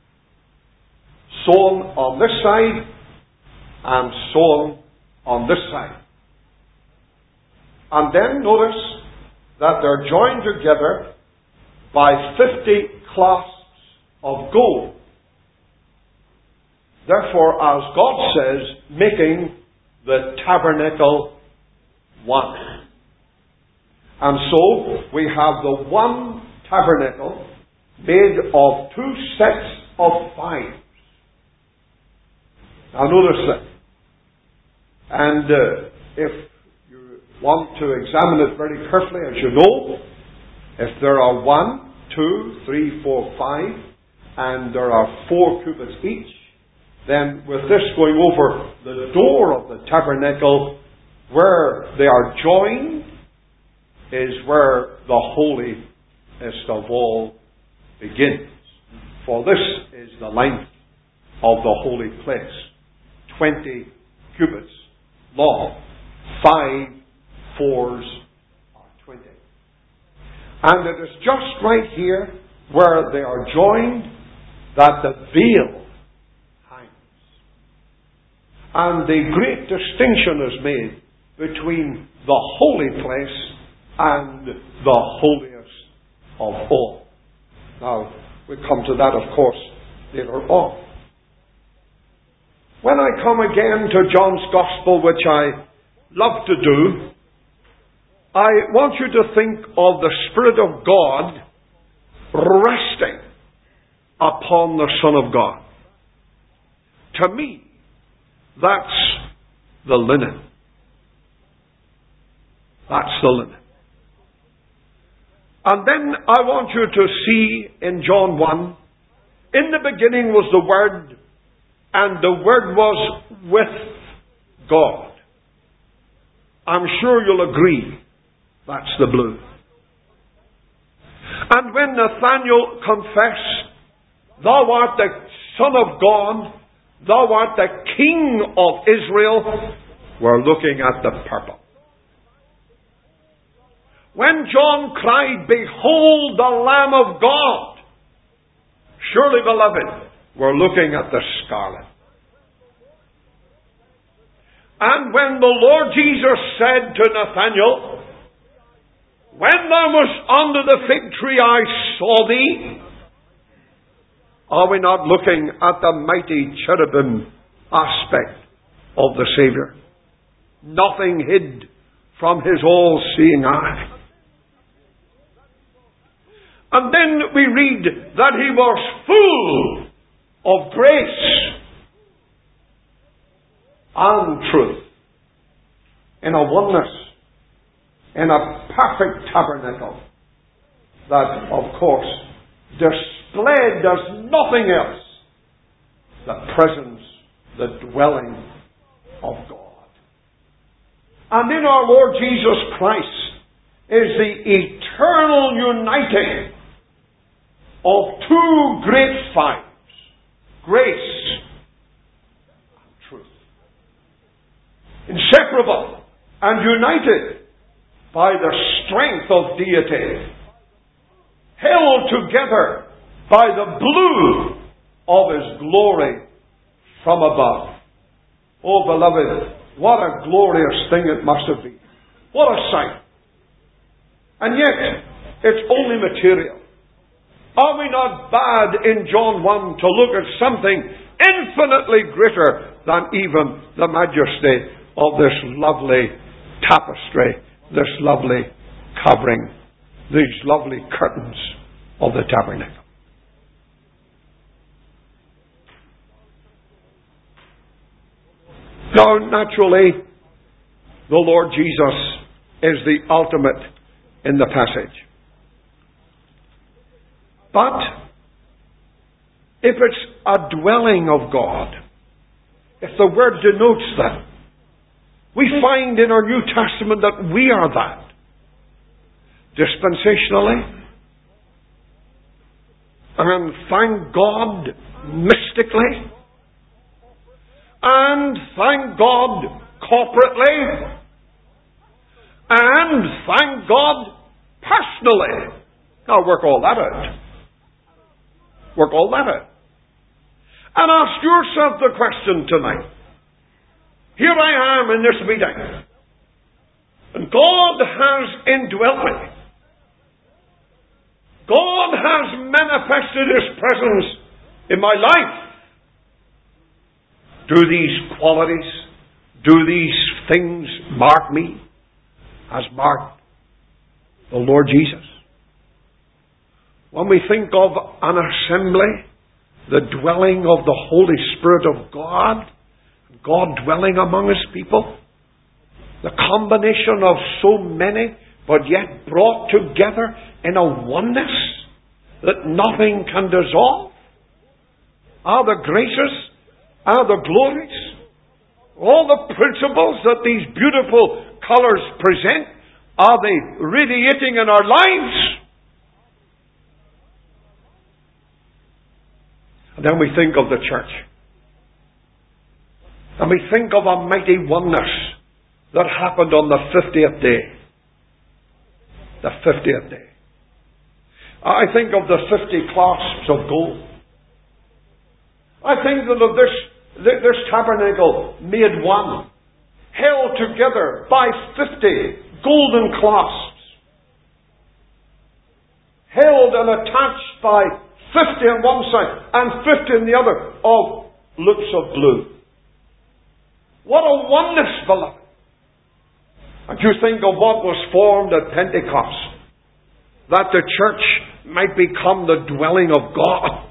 sewn on this side and sewn on this side. And then notice that they're joined together by 50 clasps of gold. Therefore, as God says, making the tabernacle one. And so, we have the one tabernacle made of 2 sets of 5s. Now notice that. And if you want to examine it very carefully, as you know, if there are 1, 2, 3, 4, 5, and there are 4 cubits each, then with this going over the door of the tabernacle, where they are joined, is where the holiest of all begins. For this is the length of the holy place, 20 cubits long. 5 fours are 20. And it is just right here where they are joined that the veil hangs. And the great distinction is made between the holy place and the holiest of all. Now, we'll come to that, of course, later on. When I come again to John's Gospel, which I love to do, I want you to think of the Spirit of God resting upon the Son of God. To me, that's the linen. That's the linen. And then I want you to see in John 1, in the beginning was the Word, and the Word was with God. I'm sure you'll agree that's the blue. And when Nathanael confessed, Thou art the Son of God, Thou art the King of Israel, we're looking at the purple. When John cried, Behold the Lamb of God, surely, beloved, we're looking at the scarlet. And when the Lord Jesus said to Nathanael, When thou wast under the fig tree, I saw thee. Are we not looking at the mighty cherubim aspect of the Saviour? Nothing hid from His all-seeing eye. And then we read that He was full of grace and truth, in a oneness, in a perfect tabernacle that, of course, displayed as nothing else the presence, the dwelling of God. And in our Lord Jesus Christ is the eternal uniting of two great fires, grace and truth. Inseparable and united by the strength of deity, held together by the blue of His glory from above. Oh, beloved, what a glorious thing it must have been. What a sight. And yet, it's only material. Are we not bad in John 1 to look at something infinitely greater than even the majesty of this lovely tapestry, this lovely covering, these lovely curtains of the tabernacle? Now, naturally, the Lord Jesus is the ultimate in the passage. But if it's a dwelling of God, if the word denotes that, we find in our New Testament that we are that. Dispensationally, and thank God, mystically, and thank God, corporately, and thank God, personally. Now work all that out. Work all that out. And ask yourself the question tonight. Here I am in this meeting, and God has indwelt me. God has manifested His presence in my life. Do these qualities, do these things mark me as marked the Lord Jesus? When we think of an assembly, the dwelling of the Holy Spirit of God, God dwelling among His people. The combination of so many, but yet brought together in a oneness that nothing can dissolve. Are the graces, are the glories, all the principles that these beautiful colours present, are they radiating in our lives? And then we think of the church. And we think of a mighty oneness that happened on the 50th day. The 50th day. I think of the 50 clasps of gold. I think that of this tabernacle made one, held together by 50 golden clasps, held and attached by 50 on one side and 50 on the other of loops of blue. What a oneness, beloved. And you think of what was formed at Pentecost, that the church might become the dwelling of God.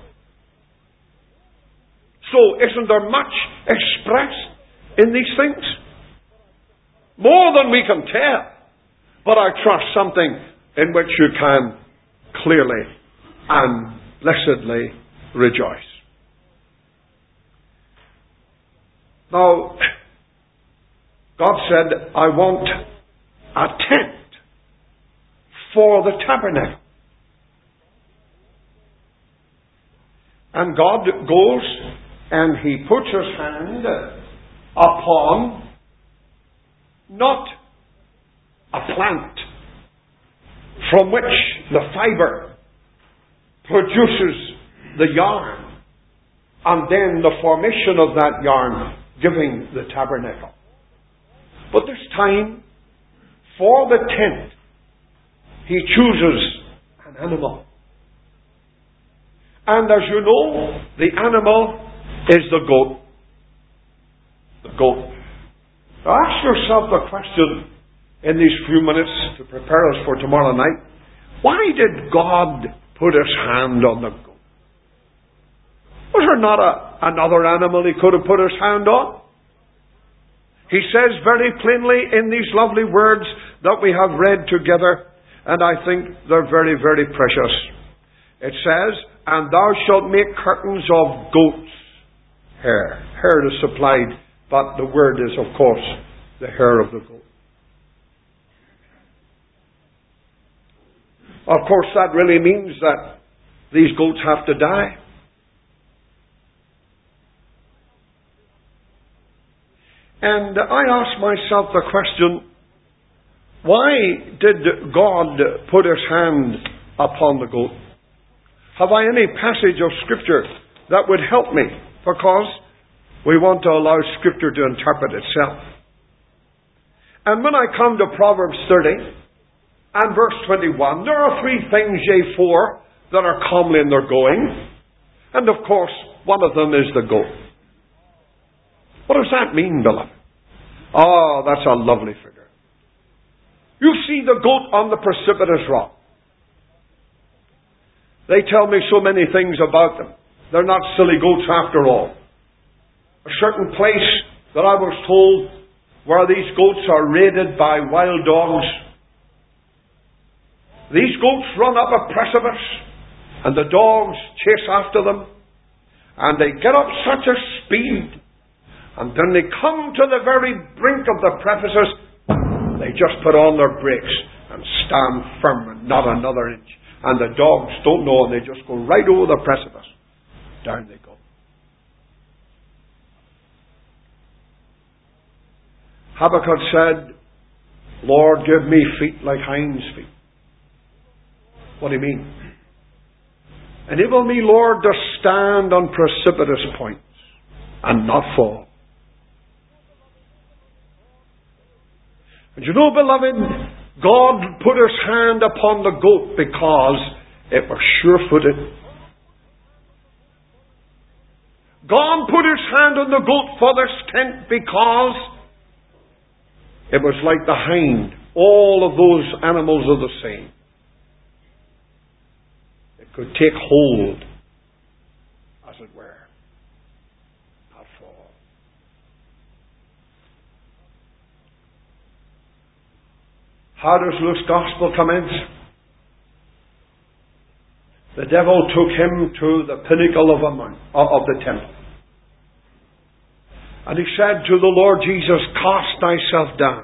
So, isn't there much expressed in these things? More than we can tell. But I trust something in which you can clearly and blessedly rejoice. Now, God said, I want a tent for the tabernacle. And God goes and He puts His hand upon not a plant from which the fibre produces the yarn, and then the formation of that yarn giving the tabernacle. But this time, for the tent, He chooses an animal. And as you know, the animal is the goat. The goat. Now ask yourself the question in these few minutes to prepare us for tomorrow night. Why did God put His hand on the goat? Was there not another animal He could have put His hand on? He says very plainly in these lovely words that we have read together, and I think they're very, very precious. It says, and thou shalt make curtains of goat's hair. Hair is supplied, but the word is, of course, the hair of the goat. Of course, that really means that these goats have to die. And I ask myself the question, why did God put His hand upon the goat? Have I any passage of Scripture that would help me? Because we want to allow Scripture to interpret itself. And when I come to Proverbs 30 and verse 21, there are three things, yea, four, that are comely in their going. And of course, one of them is the goat. What does that mean, beloved? Oh, that's a lovely figure. You see the goat on the precipitous rock. They tell me so many things about them. They're not silly goats after all. A certain place that I was told where these goats are raided by wild dogs. These goats run up a precipice and the dogs chase after them. And they get up such a speed. And then they come to the very brink of the precipice. They just put on their brakes and stand firm and not another inch. And the dogs don't know, and they just go right over the precipice. Down they go. Habakkuk said, Lord, give me feet like hinds' feet. What do you mean? Enable me, Lord, to stand on precipitous points and not fall. And you know, beloved, God put His hand upon the goat because it was sure-footed. God put His hand on the goat for this tent because it was like the hind. All of those animals are the same. It could take hold, as it were, not fall. How does Luke's Gospel commence? The devil took him to the pinnacle of the temple. And he said to the Lord Jesus, cast thyself down.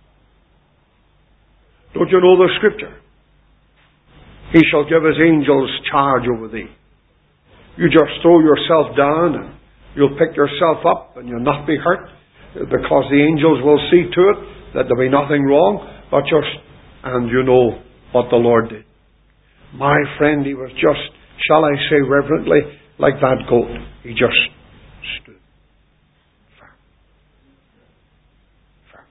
Don't you know the scripture? He shall give his angels charge over thee. You just throw yourself down and you'll pick yourself up and you'll not be hurt, because the angels will see to it that there be nothing wrong, and you know what the Lord did. My friend, he was just, shall I say reverently, like that goat. He just stood firm. Firm.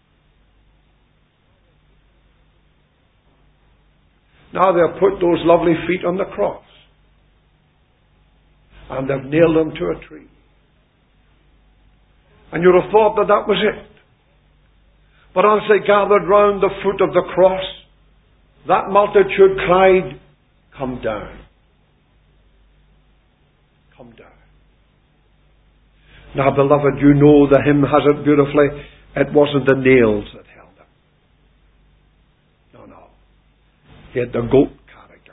Now they'll put those lovely feet on the cross. And they've nailed them to a tree. And you'd have thought that that was it. But as they gathered round the foot of the cross, that multitude cried, come down. Come down. Now, beloved, you know the hymn has it beautifully. It wasn't the nails that held him. No. He had the goat character.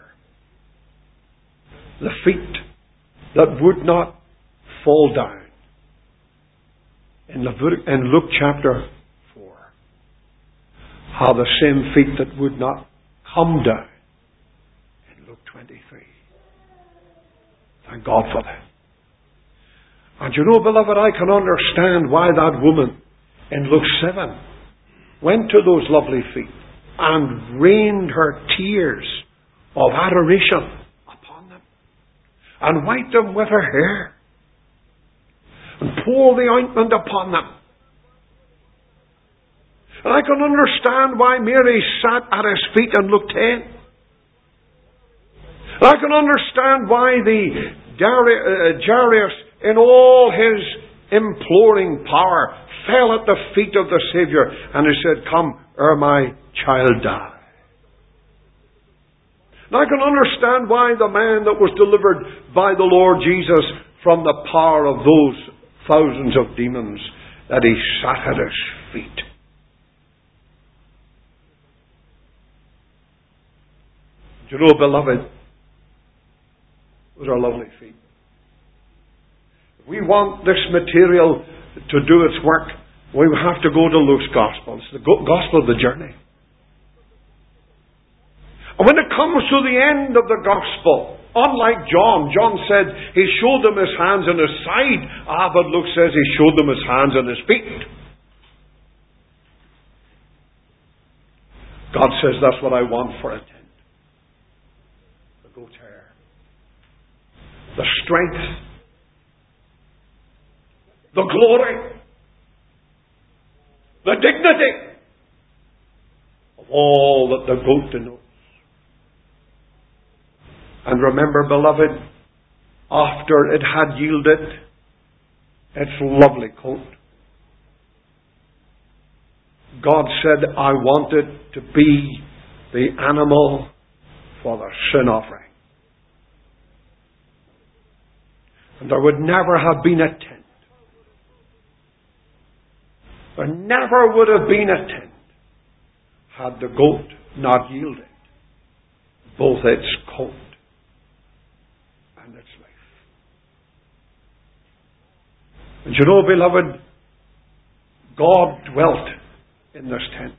The feet that would not fall down. In Luke chapter 4, how the same feet that would not come down in Luke 23. Thank God for that. And you know, beloved, I can understand why that woman in Luke 7 went to those lovely feet and rained her tears of adoration upon them and wiped them with her hair and poured the ointment upon them. And I can understand why Mary sat at his feet in Luke 10. And I can understand why the Jairus, in all his imploring power, fell at the feet of the Saviour and he said, come, ere my child die. And I can understand why the man that was delivered by the Lord Jesus from the power of those thousands of demons, that he sat at his feet. Do you know, beloved, those are lovely feet. If we want this material to do its work, we have to go to Luke's Gospel. It's the Gospel of the journey. And when it comes to the end of the Gospel, unlike John said he showed them his hands and his side. But Luke says he showed them his hands and his feet. God says, that's what I want for a tent. The goat's hair. The strength. The glory. The dignity of all that the goat denotes. And remember, beloved, after it had yielded its lovely coat, God said, I want it to be the animal for the sin offering. And there would never have been a tent. There never would have been a tent had the goat not yielded both its coat and its life. And you know, beloved, God dwelt in this tent.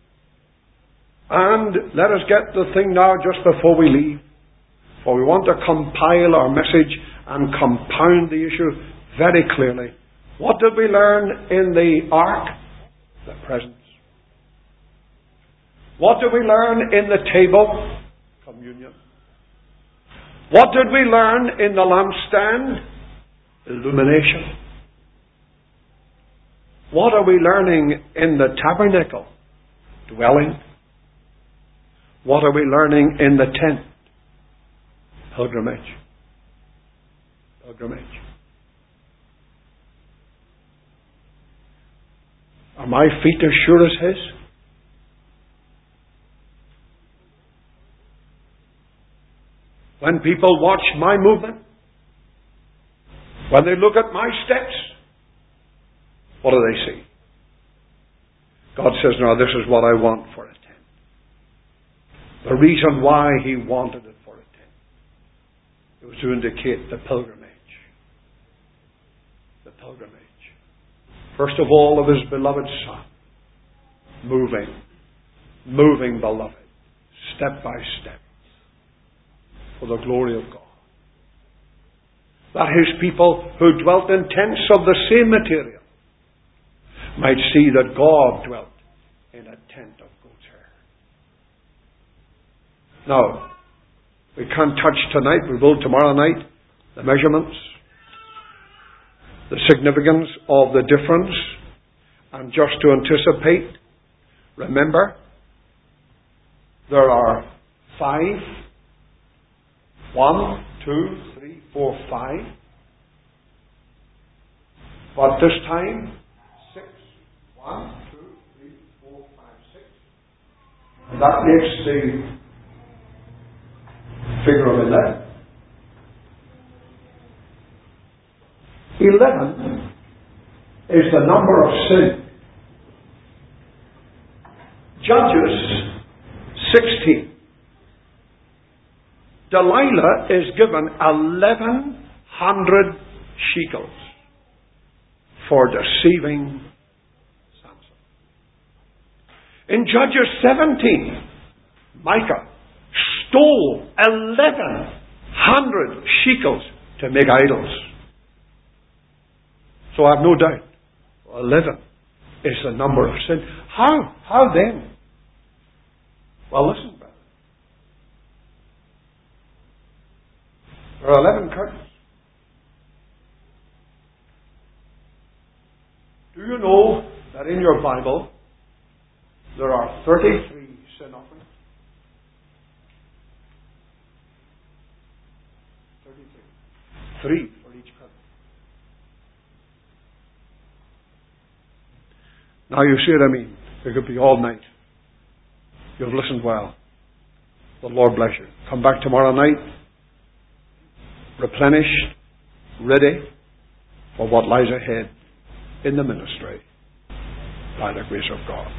And let us get the thing now just before we leave, for we want to compile our message and compound the issue very clearly. What did we learn in the ark? The presence. What did we learn in the table? Communion. What did we learn in the lampstand? Illumination. What are we learning in the tabernacle? Dwelling. What are we learning in the tent? Pilgrimage. Pilgrimage. Are my feet as sure as His? When people watch my movement, when they look at my steps, what do they see? God says, now this is what I want for a tent. The reason why he wanted it for a tent, it was to indicate the pilgrimage. The pilgrimage. First of all, of his beloved Son. Moving beloved, step by step, for the glory of God. That his people who dwelt in tents of the same material might see that God dwelt in a tent of goat's hair. Now, we can't touch tonight, we will tomorrow night, the measurements, the significance of the difference, and just to anticipate, remember, there are 5. 1, 2, 3, 4, 5. But this time, 6. 1, 2, 3, 4, 5, 6. And that makes the figure of 11. 11 is the number of sin. Judges 16. Delilah is given 1,100 shekels for deceiving Samson. In Judges 17, Micah stole 1,100 shekels to make idols. So I have no doubt, 11 is the number of sin. How then? Well, listen, brother. There are 11 curtains. Do you know that in your Bible there are 33 sin offerings? 33. 3 for each curtain. Now you see what I mean. It could be all night. You've listened well. The Lord bless you. Come back tomorrow night, replenished, ready for what lies ahead in the ministry by the grace of God.